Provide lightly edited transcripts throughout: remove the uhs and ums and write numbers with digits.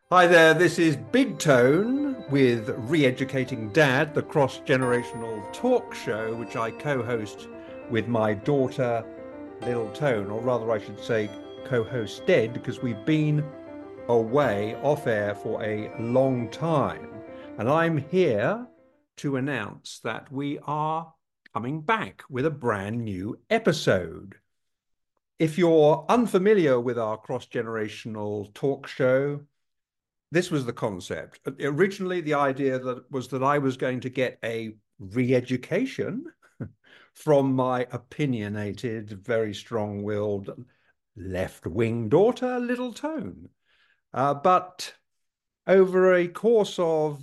Hi there, this is Big Tone with Re-Educating Dad, the cross-generational talk show which I co-host with my daughter Little Tone, or rather I should say co-hosted because we've been away off air for a long time. And I'm here to announce that we are coming back with a brand new episode. If you're unfamiliar with our cross-generational talk show, this was the concept. Originally, the idea that was that I was going to get a re-education from my opinionated, very strong-willed left-wing daughter, Little Tone. But over a course of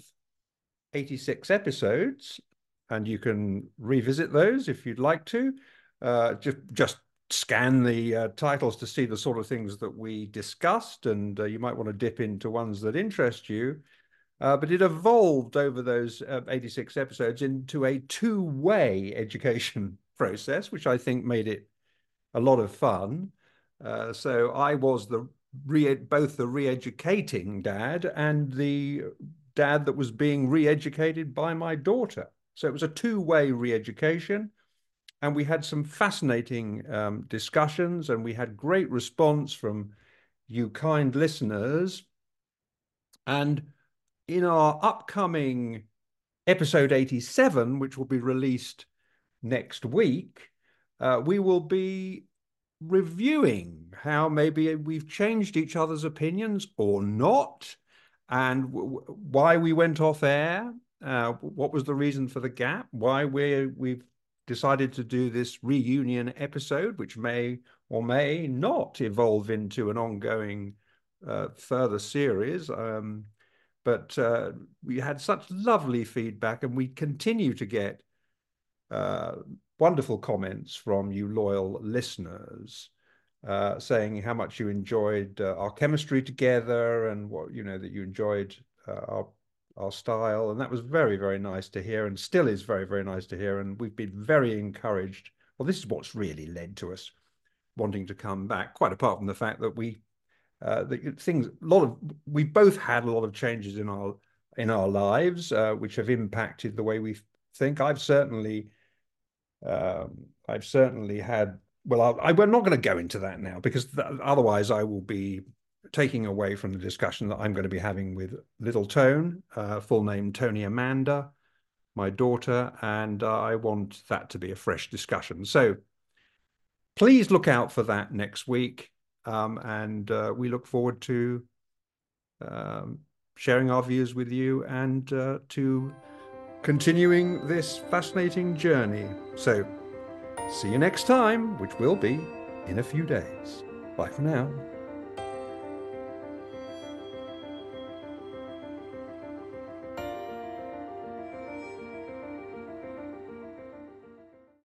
86 episodes, and you can revisit those if you'd like to, just scan the titles to see the sort of things that we discussed, and you might want to dip into ones that interest you. But it evolved over those 86 episodes into a two-way education process, which I think made it a lot of fun. So I was both the re-educating dad and the dad that was being re-educated by my daughter. So it was a two-way re-education. And we had some fascinating discussions, and we had great response from you kind listeners. And in our upcoming episode 87, which will be released next week, we will be reviewing how maybe we've changed each other's opinions or not, and why we went off air, what was the reason for the gap, why we've decided to do this reunion episode, which may or may not evolve into an ongoing further series. But we had such lovely feedback, and we continue to get uh, wonderful comments from you loyal listeners, saying how much you enjoyed our chemistry together, and what that you enjoyed our style, and that was very, very nice to hear, and still is very, very nice to hear. And we've been very encouraged. Well, this is what's really led to us wanting to come back, quite apart from the fact that we both had a lot of changes in our lives, which have impacted the way we think. I've certainly had. Well, we're not going to go into that now because otherwise I will be taking away from the discussion that I'm going to be having with Little Tone, full name Tony Amanda, my daughter, and I want that to be a fresh discussion. So please look out for that next week, and we look forward to um, sharing our views with you, and to continuing this fascinating journey. So see you next time, which will be in a few days. Bye for now.